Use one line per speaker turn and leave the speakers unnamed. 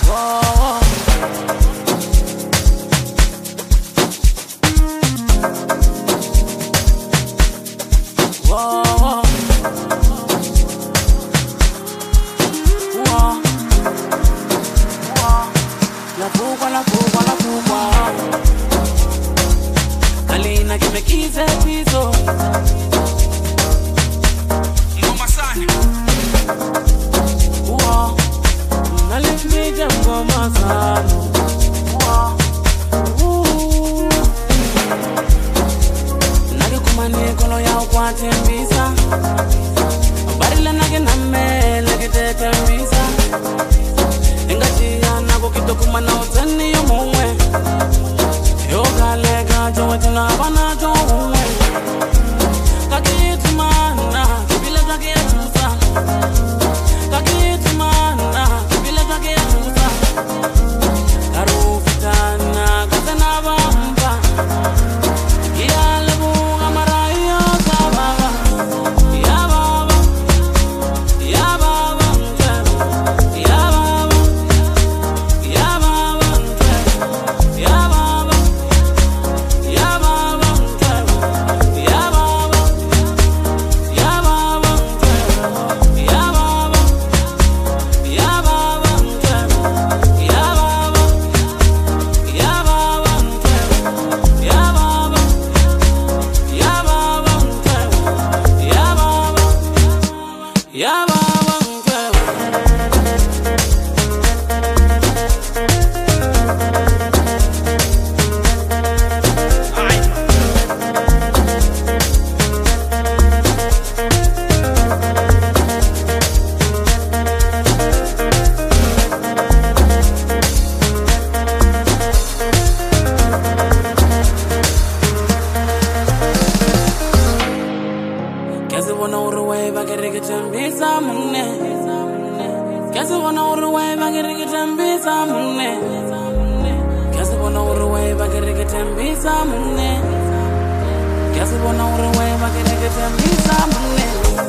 Alina que me quise piso. Ngoma sana. Nalimija ngoma sana. Nagikumane kono ya ukwate mbisa. Barila nage name lege tete mbisa. Engati ya nago kitokumana utani yo mwe. Yoga lega jo watina bana jo mwe. Kakiti mana kibile zake ya musa. Kakiti mana kibile zake ya musa. Karufitana kazana bamba. Kia lebu amarayo sababa. Ya baba. Ya baba mtero. Ya baba. Ya baba mtero. Ya baba. Ya baba mtero. Ya baba. Ya baba mtero. Ya baba. Ya baba mtero. Ya baba. Ya baba mtero. Ya baba. Ya baba mtero. Ya baba. Ya baba mtero. Kazi wana uruwe bagirige tembisa mune. Kazi wana uruwe bagirige tembisa mune. Kazi wana uruwe bagirige tembisa mune. Kazi wana uruwe bagirige tembisa mune.